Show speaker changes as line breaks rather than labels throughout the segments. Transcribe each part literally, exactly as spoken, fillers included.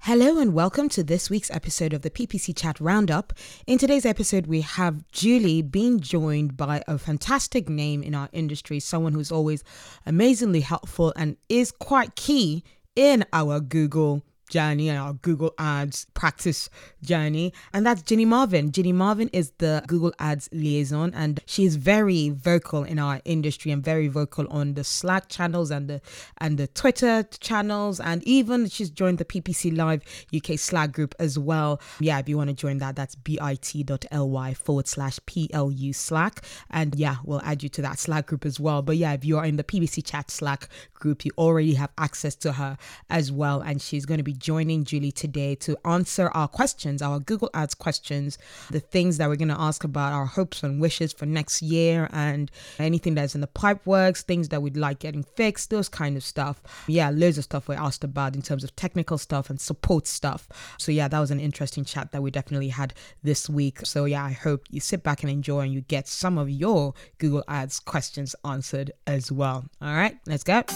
Hello and welcome to this week's episode of the P P C Chat Roundup. In today's episode, we have Julie being joined by a fantastic name in our industry, someone who's always amazingly helpful and is quite key in our Google journey and our Google Ads practice journey, and that's Ginny Marvin. Ginny Marvin is the Google Ads liaison, and she's very vocal in our industry and very vocal on the Slack channels and the and the Twitter channels, and even she's joined the P P C Live U K Slack group as well. Yeah, if you want to join that, that's bit.ly forward slash PLU Slack, and yeah, we'll add you to that Slack group as well. But yeah, if you are in the P P C Chat Slack group, you already have access to her as well, and she's going to be joining Julie today to answer our questions, our Google Ads questions, the things that we're going to ask about our hopes and wishes for next year, and anything that's in the pipe works, things that we'd like getting fixed, those kind of stuff. Yeah, loads of stuff we're asked about in terms of technical stuff and support stuff. So yeah, that was an interesting chat that we definitely had this week. So yeah, I hope you sit back and enjoy and you get some of your Google Ads questions answered as well. All right, let's go.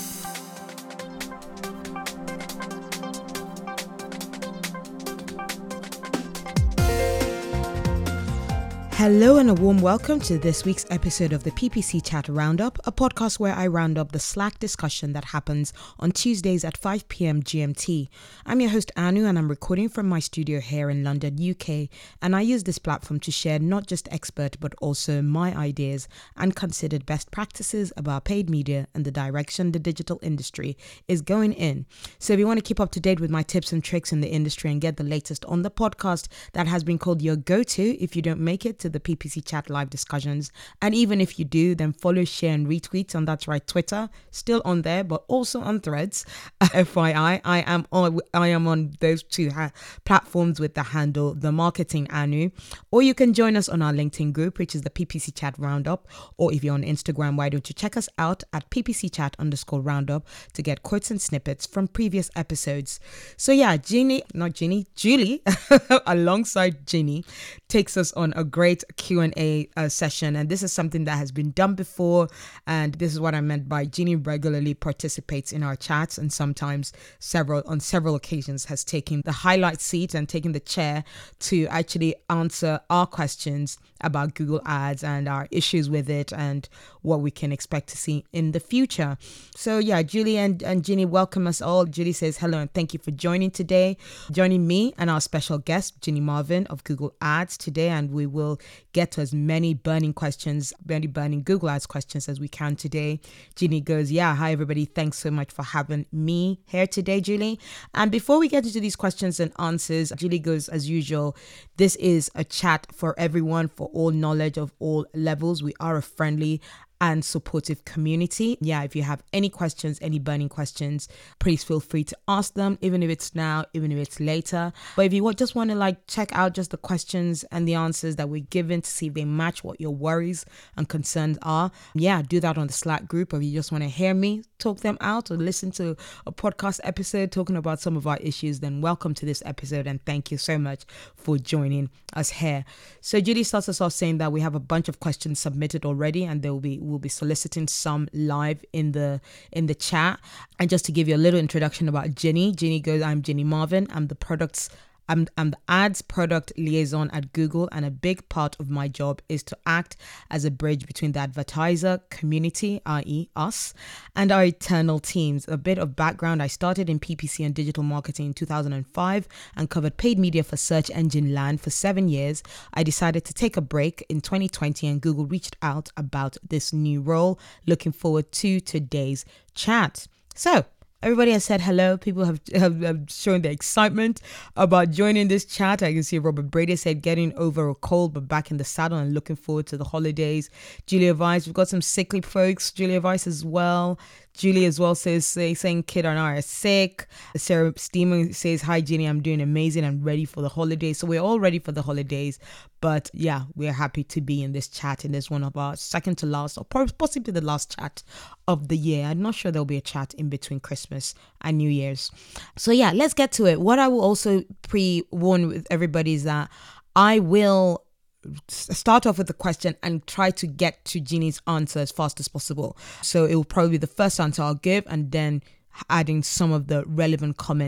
Hello and a warm welcome to this week's episode of the P P C Chat Roundup, a podcast where I round up the Slack discussion that happens on Tuesdays at five p.m. G M T. I'm your host Anu, and I'm recording from my studio here in London, U K, and I use this platform to share not just expert but also my ideas and considered best practices about paid media and the direction the digital industry is going in. So if you want to keep up to date with my tips and tricks in the industry and get the latest on the podcast that has been called your go-to if you don't make it to the P P C Chat live discussions, and even if you do, then follow, share and retweet on That's Right Twitter, still on there but also on Threads. F Y I, I am on I am on those two ha- platforms with the handle The Marketing Anu, or you can join us on our LinkedIn group, which is the P P C Chat Roundup, or if you're on Instagram, why don't you check us out at P P C Chat underscore Roundup to get quotes and snippets from previous episodes. So yeah, Ginny, not Ginny, Julie, alongside Ginny, takes us on a great Q and A uh, session, and this is something that has been done before, and this is what I meant by Ginny regularly participates in our chats, and sometimes several on several occasions has taken the highlight seat and taken the chair to actually answer our questions about Google Ads and our issues with it and what we can expect to see in the future. So yeah, Julie and, and Ginny welcome us all. Julie says hello and thank you for joining today, joining me and our special guest, Ginny Marvin of Google Ads today, and we will get to as many burning questions, many burning Google Ads questions as we can today. Ginny goes, yeah, hi everybody, thanks so much for having me here today, Julie. And before we get into these questions and answers, Julie goes, as usual, this is a chat for everyone, for all knowledge of all levels. We are a friendly and supportive community. Yeah, if you have any questions, any burning questions, please feel free to ask them, even if it's now, even if it's later. But if you just want to like check out just the questions and the answers that we're given to see if they match what your worries and concerns are, yeah, do that on the Slack group. Or if you just want to hear me talk them out or listen to a podcast episode talking about some of our issues, then welcome to this episode and thank you so much for joining us here. So Julie starts us off saying that we have a bunch of questions submitted already, and there will be we'll be soliciting some live in the in the chat. And just to give you a little introduction about Ginny, Ginny goes, I'm Ginny Marvin. I'm the products I'm, I'm the ads product liaison at Google, and a big part of my job is to act as a bridge between the advertiser community, that is us, and our internal teams. A bit of background: I started in P P C and digital marketing in two thousand five and covered paid media for search engine land for seven years. I decided to take a break in twenty twenty, and Google reached out about this new role. Looking forward to today's chat. So, everybody has said hello. People have, have, have shown their excitement about joining this chat. I can see Robert Brady said getting over a cold but back in the saddle and looking forward to the holidays. Julia Vice, we've got some sickly folks. Julia Vice as well. Julie as well says, say, saying Kid and I are sick. Sarah Steeman says, hi Ginny, I'm doing amazing and ready for the holidays. So we're all ready for the holidays. But yeah, we're happy to be in this chat, in this one of our second to last, or possibly the last chat of the year. I'm not sure there'll be a chat in between Christmas and New Year's. So yeah, let's get to it. What I will also pre-warn with everybody is that I will start off with the question and try to get to Ginny's answer as fast as possible. So it will probably be the first answer I'll give, and then adding some of the relevant comments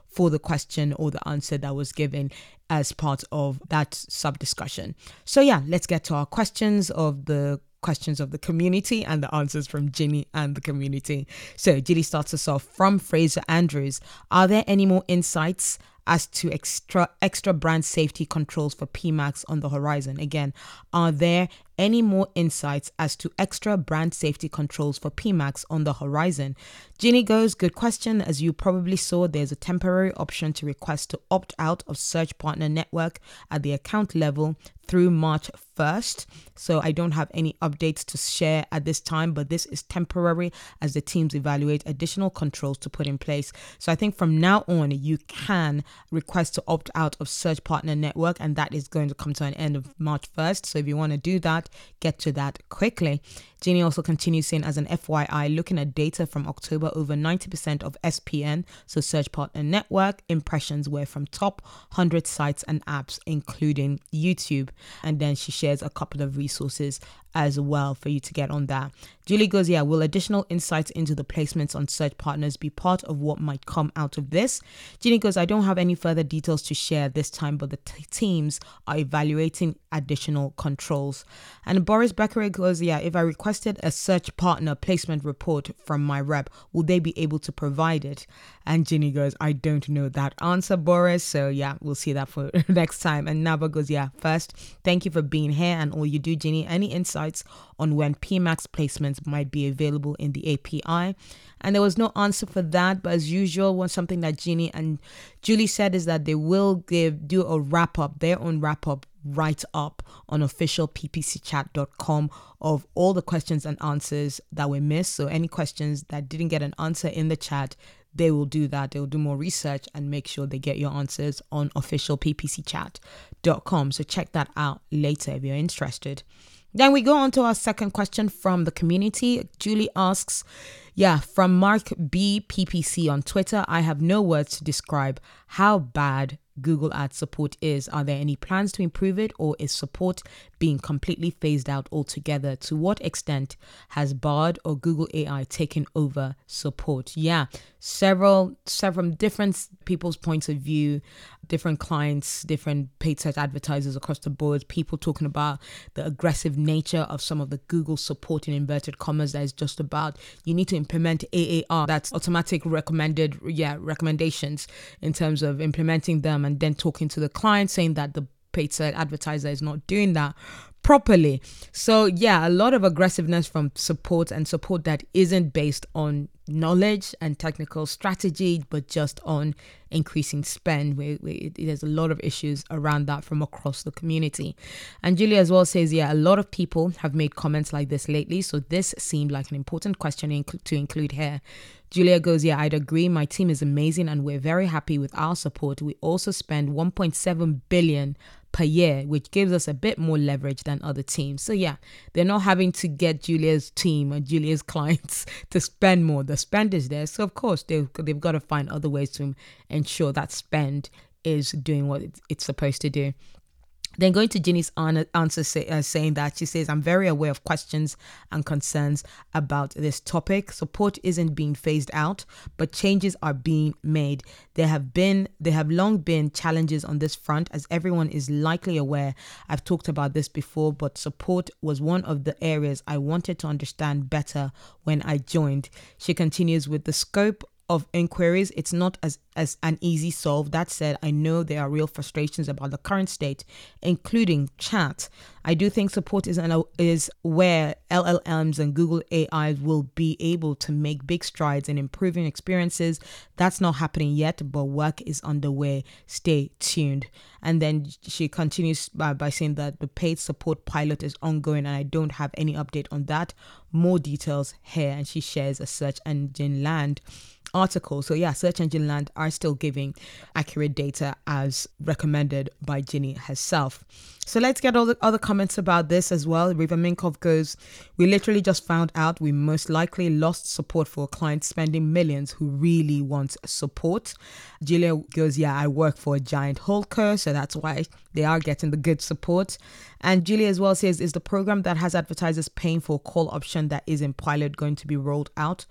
for the question or the answer that was given as part of that sub-discussion. So yeah, let's get to our questions of the questions of the community and the answers from Ginny and the community. So Ginny starts us off from Fraser Andrews. Are there any more insights as to extra extra brand safety controls for P MAX on the horizon? Again, are there any more insights as to extra brand safety controls for P MAX on the horizon? Ginny goes, good question. As you probably saw, there's a temporary option to request to opt out of Search Partner Network at the account level through March first. So I don't have any updates to share at this time, but this is temporary as the teams evaluate additional controls to put in place. So I think from now on, you can request to opt out of Search Partner Network, and that is going to come to an end of March first. So if you want to do that, get to that quickly. Ginny also continues saying, as an F Y I, looking at data from October, over ninety percent of S P N, so Search Partner Network, impressions were from top one hundred sites and apps, including YouTube. And then she shares a couple of resources as well for you to get on that. Julie goes, yeah, will additional insights into the placements on search partners be part of what might come out of this? Ginny goes, I don't have any further details to share this time, but the t- teams are evaluating additional controls. And Boris Becker goes, yeah, if I requested a search partner placement report from my rep, will they be able to provide it? And Ginny goes, I don't know that answer, Boris. So yeah, we'll see that for next time. And Naba goes, yeah, first, thank you for being here and all you do, Ginny. Any insights on when P MAX placements might be available in the A P I? And there was no answer for that, but as usual, one something that Ginny and Julie said is that they will give do a wrap up, their own wrap up write up on official p p c chat dot com of all the questions and answers that were missed. So any questions that didn't get an answer in the chat, they will do that. They'll do more research and make sure they get your answers on official p p c chat dot com. So check that out later if you're interested. Then we go on to our second question from the community. Julie asks, yeah, from Mark B P P C on Twitter, I have no words to describe how bad Google Ads support is. Are there any plans to improve it, or is support being completely phased out altogether? To what extent has Bard or Google A I taken over support? Yeah, several, several different people's points of view, different clients, different paid search advertisers across the board, people talking about the aggressive nature of some of the Google support in inverted commas that is just about, you need to implement A A R, that's automatic recommended, yeah, recommendations in terms of implementing them, and then talking to the client saying that the paid search advertiser is not doing that properly. So yeah, a lot of aggressiveness from support, and support that isn't based on knowledge and technical strategy, but just on increasing spend. We, we, there's a lot of issues around that from across the community. And Julia as well says, yeah, a lot of people have made comments like this lately, so this seemed like an important question inc- to include here. Julia goes, yeah, I'd agree. My team is amazing and we're very happy with our support. We also spend one point seven billion per year, which gives us a bit more leverage than other teams. So yeah, they're not having to get Julia's team or Julia's clients to spend more. The spend is there. So of course, they've, they've got to find other ways to ensure that spend is doing what it's supposed to do. Then going to Ginny's answer say, uh, saying that she says, I'm very aware of questions and concerns about this topic. Support isn't being phased out, but changes are being made. There have been, there have long been challenges on this front, as everyone is likely aware. I've talked about this before, but support was one of the areas I wanted to understand better when I joined. She continues, with the scope of inquiries, it's not as, as an easy solve. That said, I know there are real frustrations about the current state, including chat. I do think support is, an, is where L L Ms and Google A I will be able to make big strides in improving experiences. That's not happening yet, but work is underway. Stay tuned. And then she continues by, by saying that the paid support pilot is ongoing, and I don't have any update on that. More details here. And she shares a search engine land article. So yeah, Search Engine Land are still giving accurate data as recommended by Ginny herself. So let's get all the other comments about this as well. Riva Minkov goes, we literally just found out we most likely lost support for a client spending millions who really wants support. Julia goes, yeah, I work for a giant holdco, so that's why they are getting the good support. And Julia as well says, is the program that has advertisers paying for a call option that is in pilot going to be rolled out?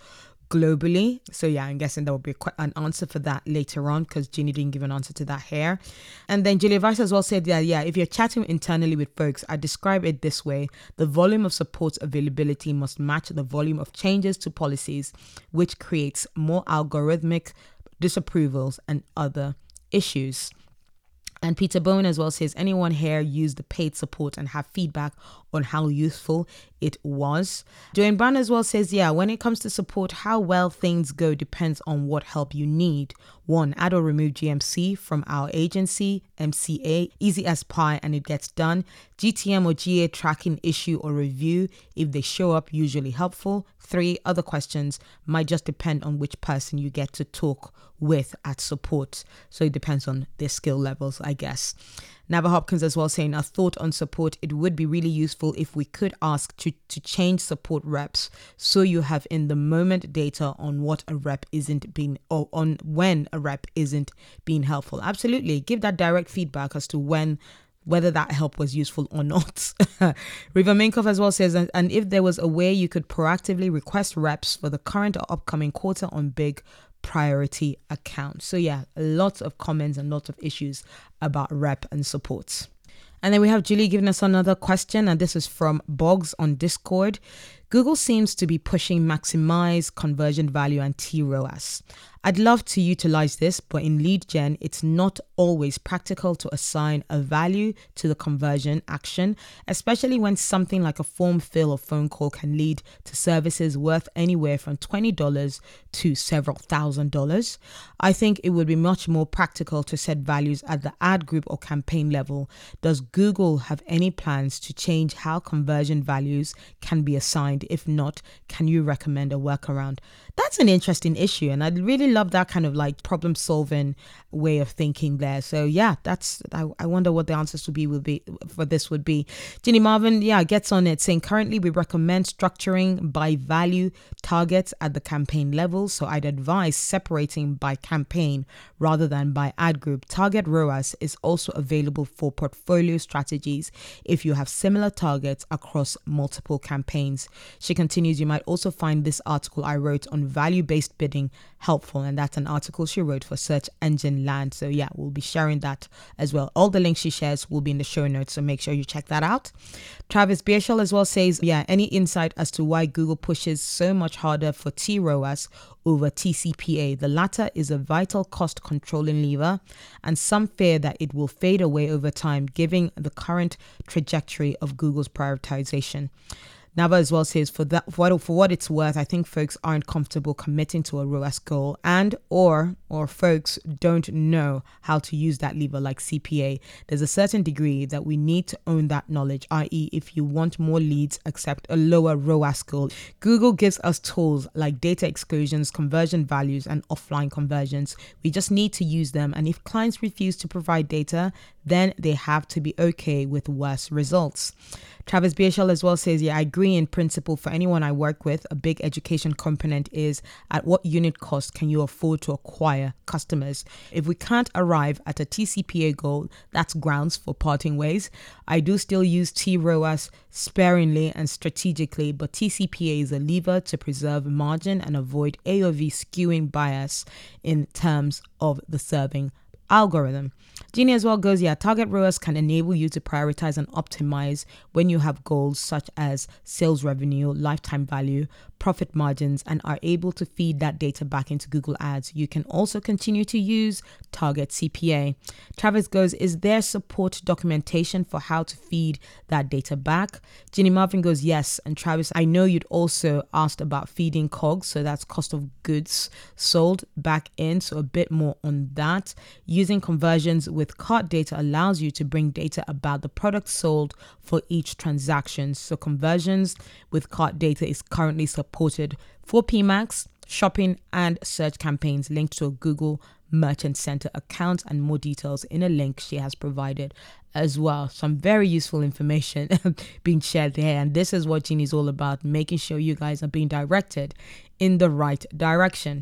globally. So yeah, I'm guessing there will be a, an answer for that later on because Ginny didn't give an answer to that here. And then Julia Vice as well said that, yeah, if you're chatting internally with folks, I describe it this way. The volume of support availability must match the volume of changes to policies, which creates more algorithmic disapprovals and other issues. And Peter Bone as well says, anyone here use the paid support and have feedback on how useful it was? Joanne Brown as well says, yeah, when it comes to support, how well things go depends on what help you need. One, add or remove G M C from our agency, M C A, easy as pie and it gets done. G T M or G A tracking issue or review, if they show up, usually helpful. Three, other questions might just depend on which person you get to talk with at support. So it depends on their skill levels, I guess. Nava Hopkins as well saying, a thought on support, it would be really useful if we could ask to, to change support reps so you have in the moment data on what a rep isn't being, or on when a rep isn't being helpful. Absolutely. Give that direct feedback as to when, whether that help was useful or not. Riva Minkov as well says, and, and if there was a way you could proactively request reps for the current or upcoming quarter on big priority accounts. So yeah, lots of comments and lots of issues about rep and support. And then we have Julie giving us another question, and this is from Boggs on Discord. Google seems to be pushing maximize conversion value and T R O A S. I'd love to utilize this, but in lead gen, it's not always practical to assign a value to the conversion action, especially when something like a form fill or phone call can lead to services worth anywhere from twenty dollars to several thousand dollars. I think it would be much more practical to set values at the ad group or campaign level. Does Google have any plans to change how conversion values can be assigned? If not, can you recommend a workaround? That's an interesting issue, and I'd really love that kind of like problem solving way of thinking there. So yeah, that's I, I wonder what the answers to be would be for this would be. Ginny Marvin, yeah, gets on it saying currently we recommend structuring by value targets at the campaign level. So I'd advise separating by campaign rather than by ad group. Target R O A S is also available for portfolio strategies if you have similar targets across multiple campaigns. She continues, you might also find this article I wrote on value-based bidding helpful, and that's an article she wrote for Search Engine Land. So yeah, we'll be sharing that as well. All the links she shares will be in the show notes, so make sure you check that out. Travis Bierschel as well says, yeah, any insight as to why Google pushes so much harder for T R O A S over T C P A? The latter is a vital cost controlling lever, and some fear that it will fade away over time given the current trajectory of Google's prioritization. Nava as well says, for that, for what, for what it's worth, I think folks aren't comfortable committing to a R O A S goal, and or or folks don't know how to use that lever like C P A. There's a certain degree that we need to own that knowledge, that is if you want more leads, accept a lower R O A S goal. Google gives us tools like data exclusions, conversion values, and offline conversions. We just need to use them, and if clients refuse to provide data, then they have to be okay with worse results. Travis Bierschel as well says, yeah, I agree in principle. For anyone I work with, a big education component is at what unit cost can you afford to acquire customers? If we can't arrive at a T C P A goal, that's grounds for parting ways. I do still use T R O A S sparingly and strategically, but T C P A is a lever to preserve margin and avoid A O V skewing bias in terms of the serving algorithm. Jeannie as well goes, yeah, target R O A S can enable you to prioritize and optimize when you have goals such as sales revenue, lifetime value, profit margins, and are able to feed that data back into Google Ads. You can also continue to use target C P A. Travis goes, is there support documentation for how to feed that data back? Ginny Marvin goes, yes. And Travis, I know you'd also asked about feeding C O G S, so that's cost of goods sold back in, so a bit more on that. Using conversions with cart data allows you to bring data about the product sold for each transaction. So conversions with cart data is currently supported for P MAX, shopping, and search campaigns linked to a Google Merchant Center account, and more details in a link she has provided as well. Some very useful information being shared here, and this is what Jeannie's all about, making sure you guys are being directed in the right direction.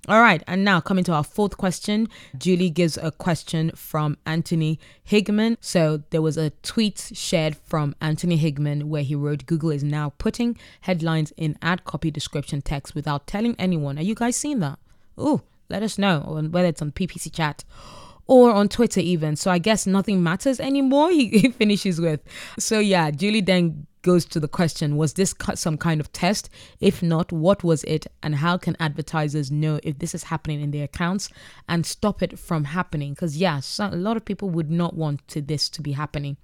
All right, and now coming to our fourth question, Julie gives a question from Anthony Higman. So there was a tweet shared from Anthony Higman where he wrote, Google is now putting headlines in ad copy description text without telling anyone. Are you guys seeing that? Oh, let us know, or whether it's on P P C Chat or on Twitter even. So I guess nothing matters anymore, he, he finishes with. So yeah, Julie then goes to the question, was this some kind of test? If not, what was it? And how can advertisers know if this is happening in their accounts and stop it from happening? Because yeah, so, a lot of people would not want to, this to be happening.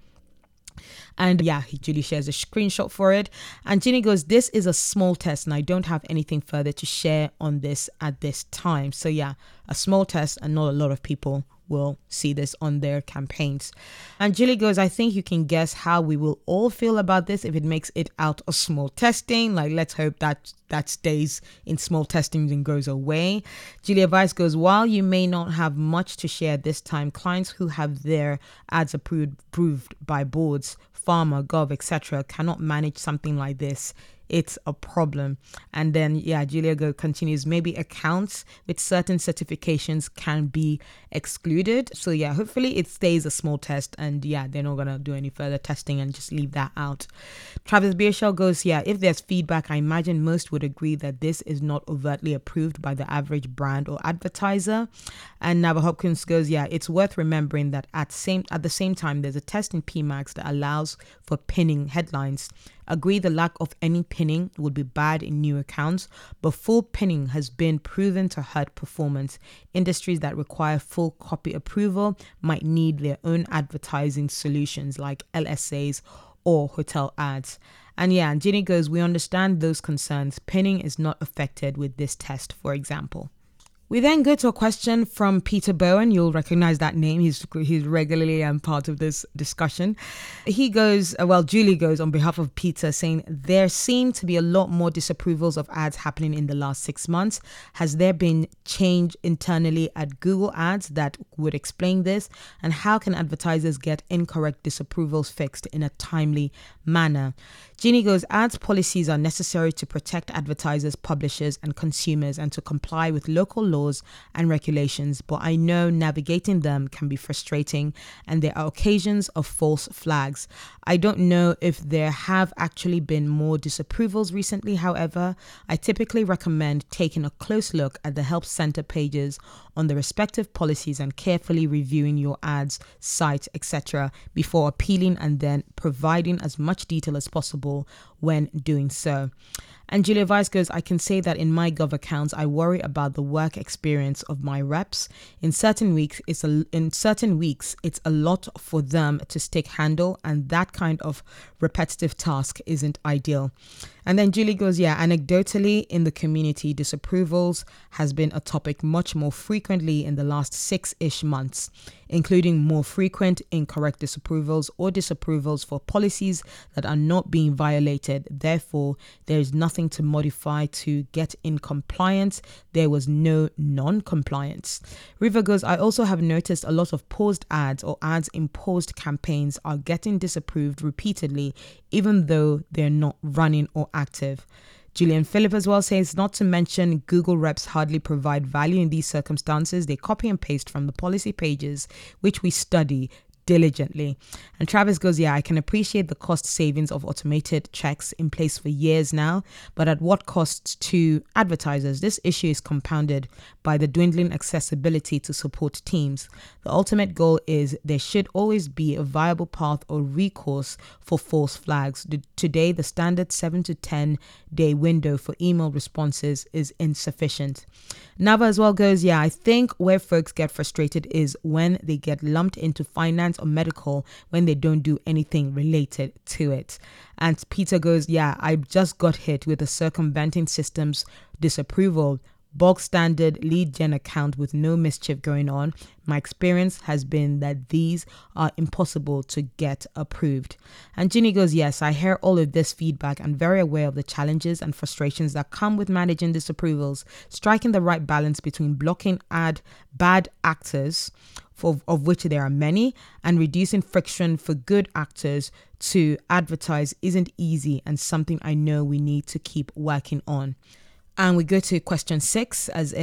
And yeah, Julie shares a screenshot for it. And Ginny goes, this is a small test and I don't have anything further to share on this at this time. So yeah, a small test and not a lot of people will see this on their campaigns. And Julie goes, I think you can guess how we will all feel about this if it makes it out of small testing. Like, let's hope that that stays in small testing and goes away. Julia Weiss goes, while you may not have much to share this time, clients who have their ads approved, approved by boards, Pharma, Gov, et cetera cannot manage something like this. It's a problem. And then, yeah, Julia go continues, maybe accounts with certain certifications can be excluded. So yeah, hopefully it stays a small test and yeah, they're not going to do any further testing and just leave that out. Travis Beershaw goes, yeah, if there's feedback, I imagine most would agree that this is not overtly approved by the average brand or advertiser. And Nava Hopkins goes, yeah, it's worth remembering that at same at the same time, there's a test in P MAX that allows for pinning headlines. Agree the lack of any pinning would be bad in new accounts, but full pinning has been proven to hurt performance. Industries that require full copy approval might need their own advertising solutions like L S As or hotel ads. And yeah, and Ginny goes, we understand those concerns. Pinning is not affected with this test, for example. We then go to a question from Peter Bowen. You'll recognize that name. He's he's regularly um, part of this discussion. He goes, uh, well, Julie goes on behalf of Peter saying, there seem to be a lot more disapprovals of ads happening in the last six months. Has there been change internally at Google Ads that would explain this? And how can advertisers get incorrect disapprovals fixed in a timely manner? Ginny goes, ads policies are necessary to protect advertisers, publishers, and consumers and to comply with local laws and regulations, but I know navigating them can be frustrating and there are occasions of false flags. I don't know if there have actually been more disapprovals recently. However, I typically recommend taking a close look at the Help Center pages on the respective policies and carefully reviewing your ads, site, et cetera before appealing and then providing as much detail as possible when doing so. And Julia Weiss goes, I can say that in my Gov accounts, I worry about the work experience of my reps. In certain weeks, it's a, in certain weeks, it's a lot for them to stick handle, and that kind of repetitive task isn't ideal. And then Julie goes, yeah, anecdotally in the community, disapprovals has been a topic much more frequently in the last six-ish months, including more frequent incorrect disapprovals or disapprovals for policies that are not being violated. Therefore, there is nothing to modify to get in compliance. There was no non-compliance. River goes, I also have noticed a lot of paused ads or ads in paused campaigns are getting disapproved repeatedly, even though they're not running or active. Julian Phillip as well says, not to mention Google reps hardly provide value in these circumstances. They copy and paste from the policy pages, which we study diligently. And Travis goes, yeah, I can appreciate the cost savings of automated checks in place for years now, but at what cost to advertisers? This issue is compounded by the dwindling accessibility to support teams. The ultimate goal is there should always be a viable path or recourse for false flags. Today, the standard seven to ten day window for email responses is insufficient. Nava as well goes, yeah, I think where folks get frustrated is when they get lumped into finance or medical when they don't do anything related to it. And Peter goes, yeah, I just got hit with a circumventing systems disapproval. Bog standard lead gen account with no mischief going on. My experience has been that these are impossible to get approved. And Ginny goes, yes, I hear all of this feedback and very aware of the challenges and frustrations that come with managing disapprovals, striking the right balance between blocking ad bad actors, for, of which there are many, and reducing friction for good actors to advertise isn't easy and something I know we need to keep working on. And we go to question six, as in,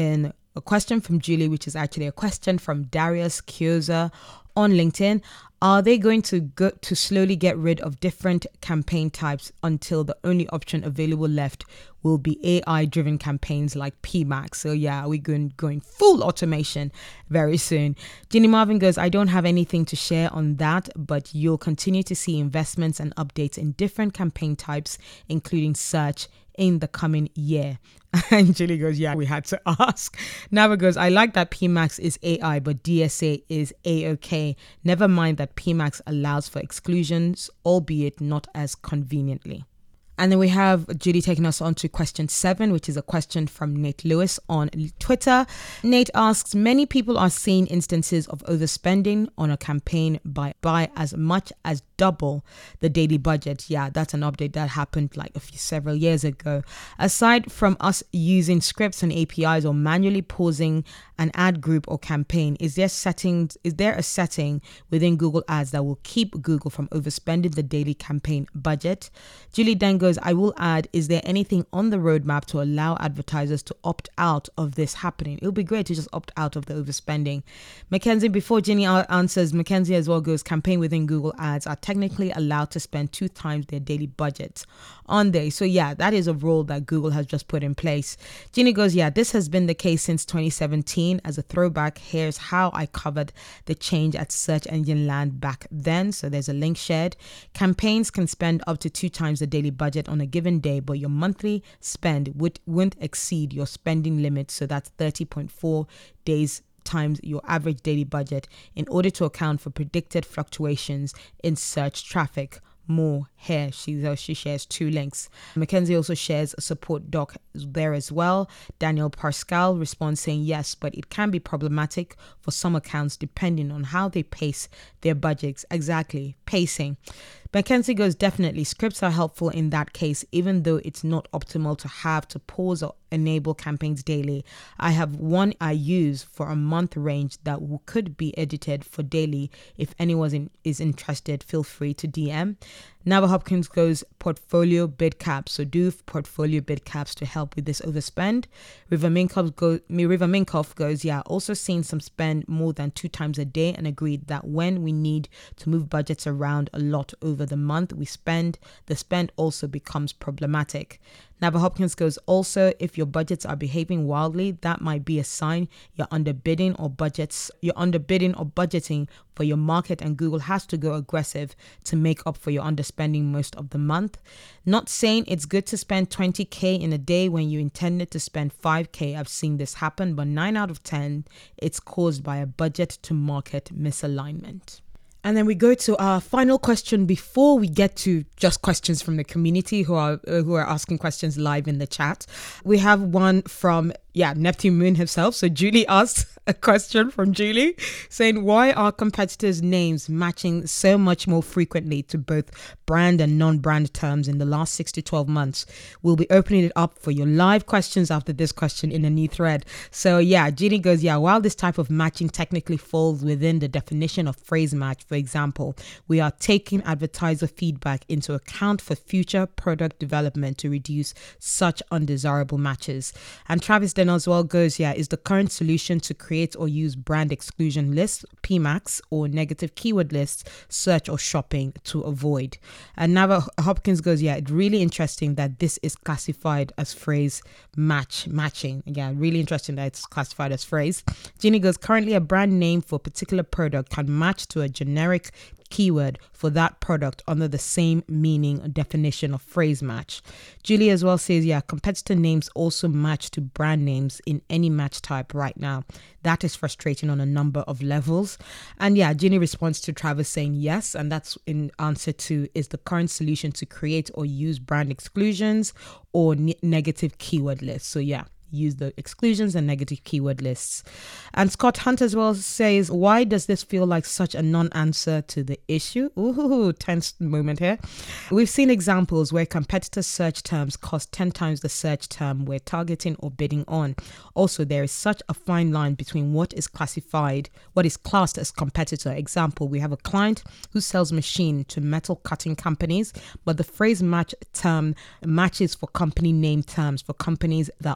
a question from Julie, which is actually a question from Darius Kioza on LinkedIn. Are they going to go to slowly get rid of different campaign types until the only option available left will be A I-driven campaigns like P MAX? So yeah, we're going going full automation very soon. Ginny Marvin goes, I don't have anything to share on that, but you'll continue to see investments and updates in different campaign types, including search, in the coming year. And Julie goes, yeah, we had to ask. Nava goes, I like that P MAX is A I, but D S A is A-OK. Never mind that P MAX allows for exclusions, albeit not as conveniently. And then we have Judy taking us on to question seven, which is a question from Nate Lewis on Twitter. Nate asks, many people are seeing instances of overspending on a campaign by, by as much as double the daily budget. Yeah, that's an update that happened like a few several years ago. Aside from us using scripts and A P Is or manually pausing an ad group or campaign, is there settings, is there a setting within Google Ads that will keep Google from overspending the daily campaign budget? Julie then goes, I will add, is there anything on the roadmap to allow advertisers to opt out of this happening? It would be great to just opt out of the overspending. Mackenzie, before Ginny answers, Mackenzie as well goes, campaign within Google Ads are technically allowed to spend two times their daily budget on they. So yeah, that is a rule that Google has just put in place. Ginny goes, yeah, this has been the case since twenty seventeen. As a throwback, here's how I covered the change at Search Engine Land back then. So there's a link shared. Campaigns can spend up to two times the daily budget on a given day, but your monthly spend would, wouldn't exceed your spending limit. So that's thirty point four days times your average daily budget in order to account for predicted fluctuations in search traffic. More here. She, she shares two links. Mackenzie also shares a support doc there as well. Daniel Pascal responds saying yes, but it can be problematic for some accounts depending on how they pace their budgets. Exactly, pacing. Mackenzie goes, definitely scripts are helpful in that case, even though it's not optimal to have to pause or enable campaigns daily. I have one I use for a month range that w- could be edited for daily. If anyone in, is interested, feel free to D M. Nava Hopkins goes, portfolio bid caps. So do portfolio bid caps to help with this overspend. River Minkoff goes, River Minkoff goes, yeah, also seen some spend more than two times a day and agreed that when we need to move budgets around a lot over the month we spend, the spend also becomes problematic. Nava Hopkins goes, also, if your budgets are behaving wildly, that might be a sign you're underbidding or budgets, you're underbidding or budgeting for your market, and Google has to go aggressive to make up for your underspending most of the month. Not saying it's good to spend twenty K in a day when you intended to spend five K. I've seen this happen, but nine out of ten, it's caused by a budget to market misalignment. And then we go to our final question before we get to just questions from the community who are uh, who are asking questions live in the chat. We have one from, yeah, Neptune Moon himself. So Julie asked a question from Julie saying, why are competitors' names matching so much more frequently to both brand and non-brand terms in the last six to twelve months? We'll be opening it up for your live questions after this question in a new thread. So yeah, Julie goes, yeah, while this type of matching technically falls within the definition of phrase match, for example, we are taking advertiser feedback into account for future product development to reduce such undesirable matches. And Travis then as well goes, yeah, is the current solution to create or use brand exclusion lists, P MAX, or negative keyword lists, search or shopping to avoid? And Nava Hopkins goes, yeah, it's really interesting that this is classified as phrase match, matching. Yeah, really interesting that it's classified as phrase. Ginny goes, currently a brand name for a particular product can match to a generic keyword for that product under the same meaning or definition of phrase match. Julie as well says, yeah, competitor names also match to brand names in any match type right now. That is frustrating on a number of levels. And yeah, Ginny responds to Travis saying yes, and that's in answer to, is the current solution to create or use brand exclusions or ne- negative keyword lists. So yeah, use the exclusions and negative keyword lists. And Scott Hunt as well says, why does this feel like such a non-answer to the issue? Ooh, tense moment here. We've seen examples where competitor search terms cost ten times the search term we're targeting or bidding on. Also, there is such a fine line between what is classified, what is classed as competitor. Example, we have a client who sells machine to metal cutting companies, but the phrase match term matches for company name terms for companies that offer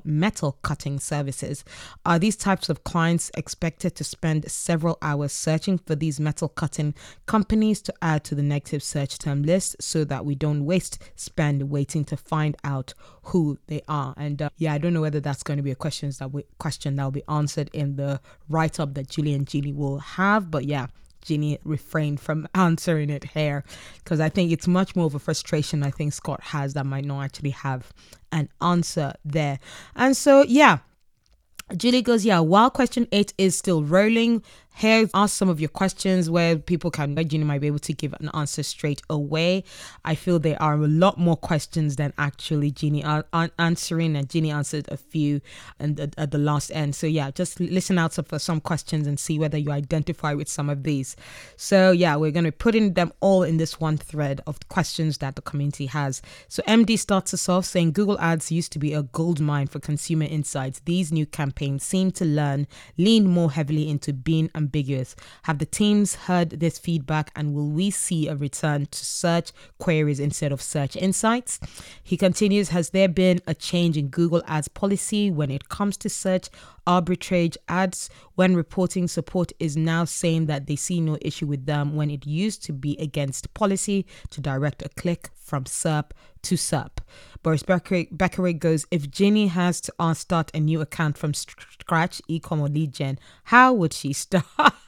about metal cutting services. Are these types of clients expected to spend several hours searching for these metal cutting companies to add to the negative search term list so that we don't waste spend waiting to find out who they are? And uh, yeah, I don't know whether that's going to be a question that we, question that will be answered in the write-up that Julie and Jeannie will have. But yeah, Jeannie refrained from answering it here because I think it's much more of a frustration I think Scott has that might not actually have an answer there. And so, yeah, Julie goes, yeah, while question eight is still rolling, here are some of your questions where people can, Jeannie might be able to give an answer straight away. I feel there are a lot more questions than actually Jeannie are, are answering, and Jeannie answered a few and at, at the last end. So yeah, just listen out for some questions and see whether you identify with some of these. So yeah, we're going to put in them all in this one thread of questions that the community has. So M D starts us off saying Google Ads used to be a gold mine for consumer insights. These new campaigns seem to learn, lean more heavily into being ambiguous. Have the teams heard this feedback, and will we see a return to search queries instead of search insights? He continues, has there been a change in Google Ads policy when it comes to search arbitrage ads, when reporting support is now saying that they see no issue with them when it used to be against policy to direct a click from S E R P to S E R P? Boris Beckerick goes, if Jeannie has to uh, start a new account from scratch, e-com or lead gen, how would she start?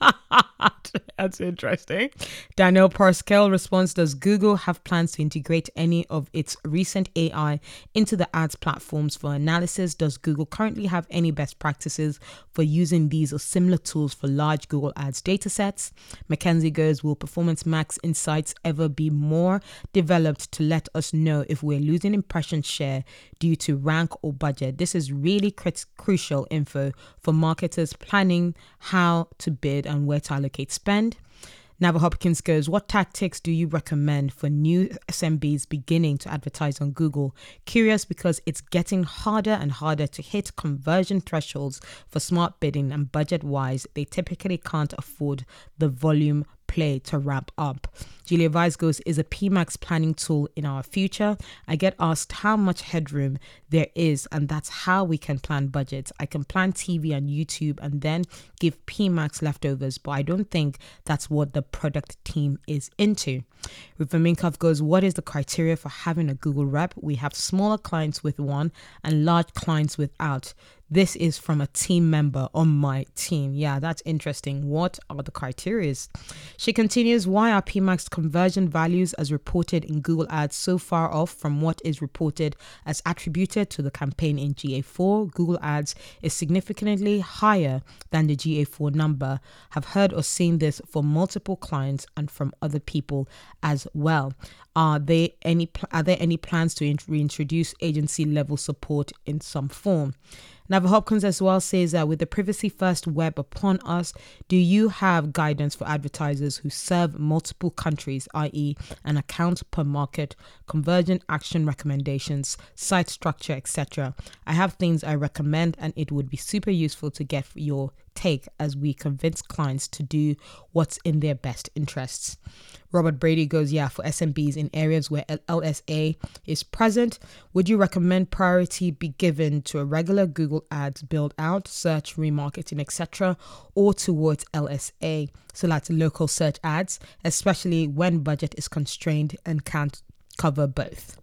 That's interesting. Daniel Parscale responds, does Google have plans to integrate any of its recent A I into the ads platforms for analysis? Does Google currently have any best practices for using these or similar tools for large Google Ads datasets? Mackenzie goes, will Performance Max Insights ever be more developed to let us know if we're losing impression share due to rank or budget? This is really crit- crucial info for marketers planning how to bid and where to allocate spend. Nava Hopkins goes, what tactics do you recommend for new S M Bs beginning to advertise on Google? Curious because it's getting harder and harder to hit conversion thresholds for smart bidding, and budget-wise, they typically can't afford the volume play to wrap up. Julia Vice goes, is a P MAX planning tool in our future? I get asked how much headroom there is, and that's how we can plan budgets. I can plan T V and YouTube and then give P MAX leftovers, but I don't think that's what the product team is into. River Minkoff goes, what is the criteria for having a Google rep? We have smaller clients with one and large clients without. This is from a team member on my team. Yeah, that's interesting. What are the criteria? She continues, why are P MAX conversion values as reported in Google Ads so far off from what is reported as attributed to the campaign in G A four? Google Ads is significantly higher than the G A four number. Have heard or seen this for multiple clients and from other people as well. Are there any are there any plans to reintroduce agency level support in some form? Nava Hopkins as well says that with the privacy first web upon us, do you have guidance for advertisers who serve multiple countries, that is an account per market, conversion action recommendations, site structure, et cetera? I have things I recommend, and it would be super useful to get your take as we convince clients to do what's in their best interests. Robert Brady goes, yeah, for S M Bs in areas where L S A is present, would you recommend priority be given to a regular Google Ads build out, search, remarketing, et cetera, or towards L S A, so that's local search ads, especially when budget is constrained and can't cover both?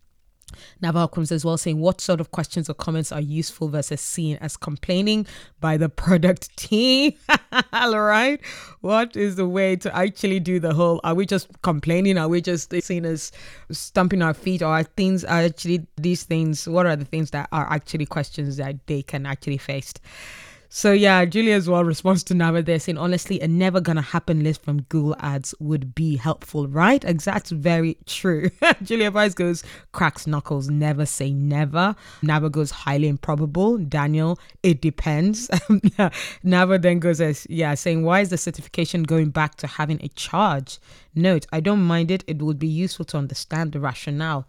Nava Hopkins as well saying, what sort of questions or comments are useful versus seen as complaining by the product team? All right. What is the way to actually do the whole, are we just complaining? Are we just seen as stomping our feet? Or are things are actually these things, what are the things that are actually questions that they can actually face? So yeah, Julia as well responds to Nava there saying, honestly, a never gonna happen list from Google Ads would be helpful, right? That's very true. Julia Vice goes, cracks knuckles, never say never. Nava goes, highly improbable. Daniel, it depends. Nava then goes, as yeah, saying, why is the certification going back to having a charge? Note, I don't mind it. It would be useful to understand the rationale.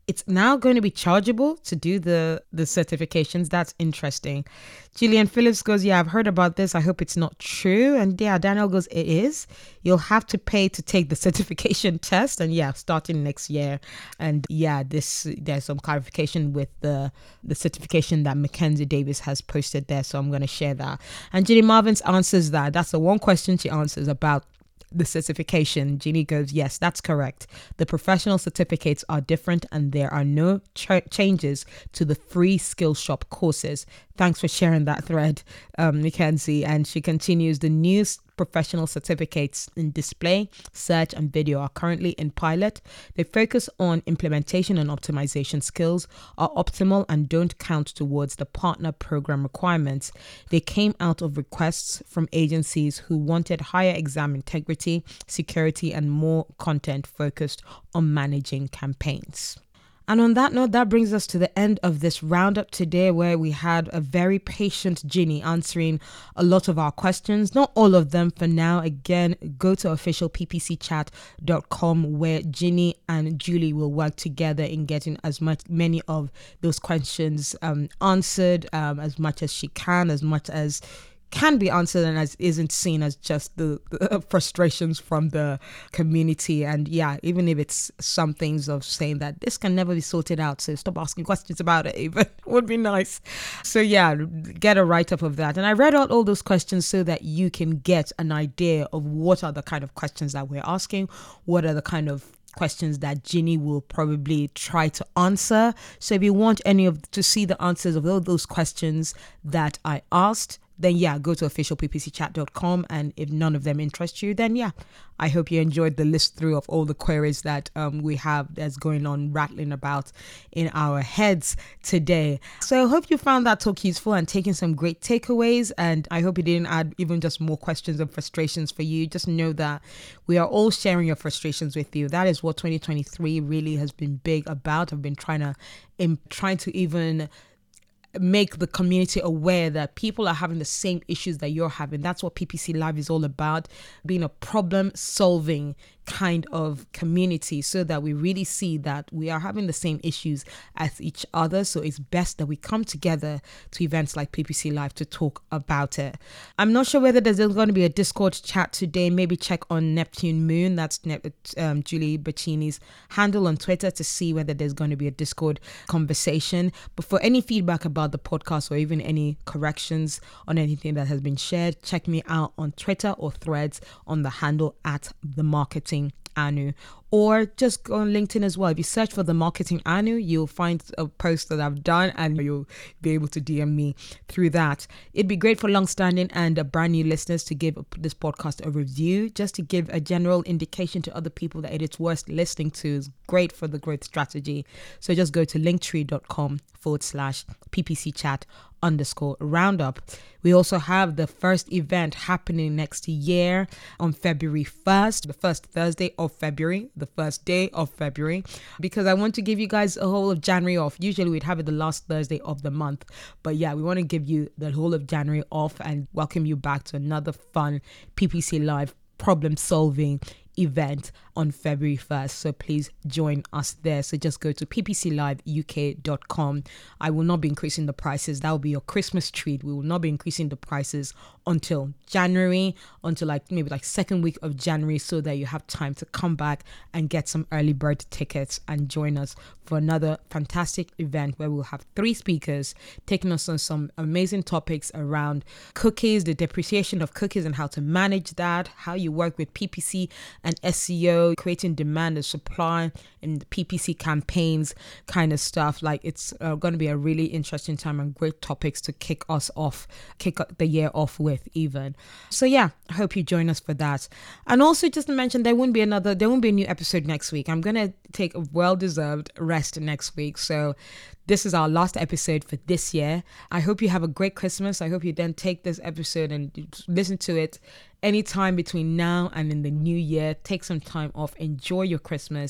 it's now going to be chargeable to do the, the certifications. That's interesting. Julian Phillips goes, yeah, I've heard about this. I hope it's not true. And yeah, Daniel goes, it is. You'll have to pay to take the certification test. And yeah, starting next year. And yeah, this there's some clarification with the, the certification that Mackenzie Davis has posted there. So I'm going to share that. And Ginny Marvins answers that. That's the one question she answers about the certification. Ginny goes, yes, that's correct. The professional certificates are different and there are no ch- changes to the free skill shop courses. Thanks for sharing that thread, um, Mackenzie. And she continues, the new professional certificates in display, search and video are currently in pilot. They focus on implementation and optimization skills, are optimal and don't count towards the partner program requirements. They came out of requests from agencies who wanted higher exam integrity, security and more content focused on managing campaigns. And on that note, that brings us to the end of this roundup today, where we had a very patient Ginny answering a lot of our questions. Not all of them for now. Again, go to official p p c chat dot com, where Ginny and Julie will work together in getting as much many of those questions um, answered, um, as much as she can, as much as can be answered and as isn't seen as just the, the frustrations from the community. And yeah, even if it's some things of saying that this can never be sorted out, so stop asking questions about it, even would be nice. So yeah, get a write-up of that. And I read out all those questions so that you can get an idea of what are the kind of questions that we're asking, what are the kind of questions that Ginny will probably try to answer. So if you want any of to see the answers of all those questions that I asked, then yeah, go to official p p c chat dot com. And if none of them interest you, then yeah, I hope you enjoyed the list through of all the queries that um, we have that's going on, rattling about in our heads today. So I hope you found that talk useful and taking some great takeaways. And I hope it didn't add even just more questions and frustrations for you. Just know that we are all sharing your frustrations with you. That is what twenty twenty-three really has been big about. I've been trying to, in trying to even make the community aware that people are having the same issues that you're having. That's what P P C Live is all about, being a problem solving kind of community, so that we really see that we are having the same issues as each other. So it's best that we come together to events like P P C Live to talk about it. I'm not sure whether there's going to be a Discord chat today. Maybe check on Neptune Moon. That's um, Julie Bacchini's handle on Twitter to see whether there's going to be a Discord conversation. But for any feedback about the podcast or even any corrections on anything that has been shared, check me out on Twitter or Threads on the handle at The Marketing Anu, or just go on LinkedIn as well. If you search for The Marketing Anu, you'll find a post that I've done and you'll be able to D M me through that. It'd be great for long-standing and uh, brand new listeners to give this podcast a review, just to give a general indication to other people that it is worth listening to. Is great for the growth strategy. So just go to linktree.com forward slash ppc chat underscore roundup. We also have the first event happening next year on February first, the first Thursday of February, the first day of February, because I want to give you guys a whole of January off. Usually we'd have it the last Thursday of the month, but yeah, we want to give you the whole of January off and welcome you back to another fun P P C Live problem solving event on February first. So please join us there. So just go to p p c live u k dot com. I will not be increasing the prices. That will be your Christmas treat. We will not be increasing the prices until January, until like maybe like second week of January, so that you have time to come back and get some early bird tickets and join us for another fantastic event where we'll have three speakers taking us on some amazing topics around cookies, the depreciation of cookies and how to manage that, how you work with P P C and S E O, creating demand and supply and P P C campaigns kind of stuff. Like it's uh, going to be a really interesting time and great topics to kick us off, kick the year off with even. So yeah, I hope you join us for that. And also just to mention, there won't be another, there won't be a new episode next week. I'm going to take a well-deserved rest next week. So this is our last episode for this year. I hope you have a great Christmas. I hope you then take this episode and listen to it anytime between now and in the new year. Take some time off. Enjoy your Christmas.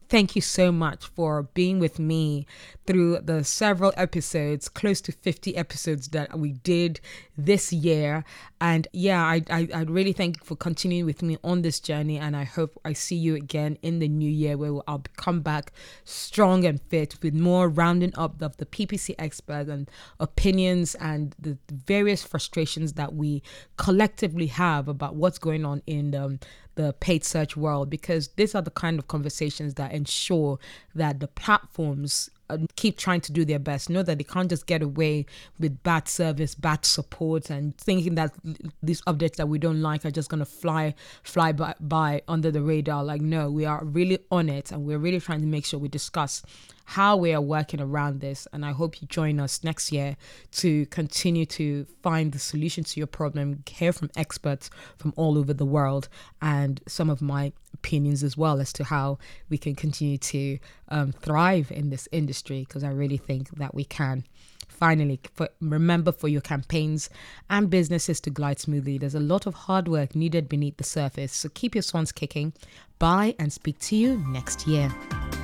thank you so much for being with me through the several episodes, close to fifty episodes that we did this year. And yeah, I, I, I really thank you for continuing with me on this journey. And I hope I see you again in the new year, where I'll come back strong and fit with more rounding up of the P P C experts and opinions and the various frustrations that we collectively have about what's going on in the, the paid search world, because these are the kind of conversations that ensure that the platforms keep trying to do their best. Know that they can't just get away with bad service, bad support, and thinking that these updates that we don't like are just going to fly fly by, by under the radar. Like, no, we are really on it, and we're really trying to make sure we discuss how we are working around this. And I hope you join us next year to continue to find the solution to your problem, hear from experts from all over the world, and some of my opinions as well as to how we can continue to um, thrive in this industry, because I really think that we can. Finally, for, remember, for your campaigns and businesses to glide smoothly, there's a lot of hard work needed beneath the surface. So keep your swans kicking. Bye, and speak to you next year.